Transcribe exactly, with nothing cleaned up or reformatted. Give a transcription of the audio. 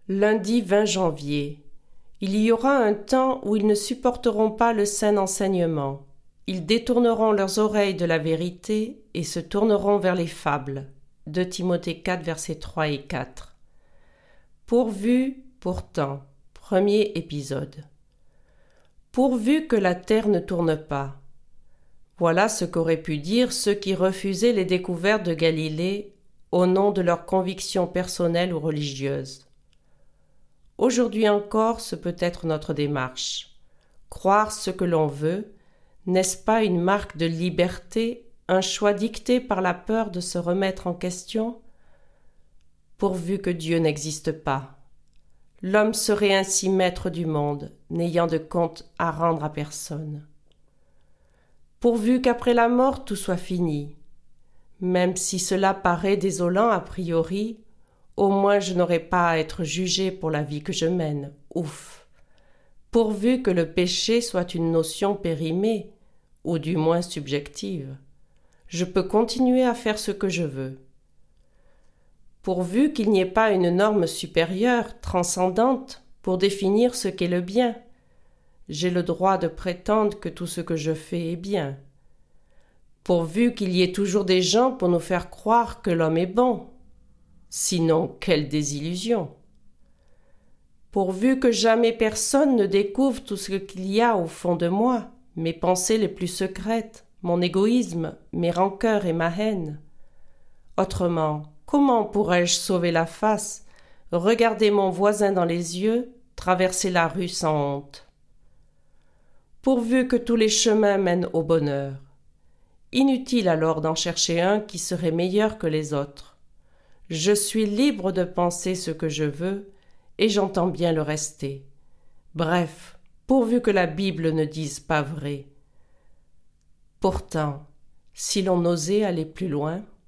Lundi vingt janvier. Il y aura un temps où ils ne supporteront pas le saint enseignement. Ils détourneront leurs oreilles de la vérité et se tourneront vers les fables. deux Timothée quatre, versets trois et quatre. Pourvu, pourtant. Premier épisode. Pourvu que la terre ne tourne pas. Voilà ce qu'auraient pu dire ceux qui refusaient les découvertes de Galilée au nom de leurs convictions personnelles ou religieuses. Aujourd'hui encore, ce peut être notre démarche. Croire ce que l'on veut, n'est-ce pas une marque de liberté, un choix dicté par la peur de se remettre en question? Pourvu que Dieu n'existe pas. L'homme serait ainsi maître du monde, n'ayant de compte à rendre à personne. Pourvu qu'après la mort tout soit fini. Même si cela paraît désolant a priori, au moins je n'aurai pas à être jugé pour la vie que je mène. Ouf! Pourvu que le péché soit une notion périmée, ou du moins subjective. Je peux continuer à faire ce que je veux. Pourvu qu'il n'y ait pas une norme supérieure, transcendante, pour définir ce qu'est le bien. J'ai le droit de prétendre que tout ce que je fais est bien. Pourvu qu'il y ait toujours des gens pour nous faire croire que l'homme est bon. Sinon, quelle désillusion! Pourvu que jamais personne ne découvre tout ce qu'il y a au fond de moi, mes pensées les plus secrètes, mon égoïsme, mes rancœurs et ma haine. Autrement, comment pourrais-je sauver la face, regarder mon voisin dans les yeux, traverser la rue sans honte? Pourvu que tous les chemins mènent au bonheur. Inutile alors d'en chercher un qui serait meilleur que les autres. Je suis libre de penser ce que je veux, et j'entends bien le rester. Bref, pourvu que la Bible ne dise pas vrai. Pourtant, si l'on osait aller plus loin,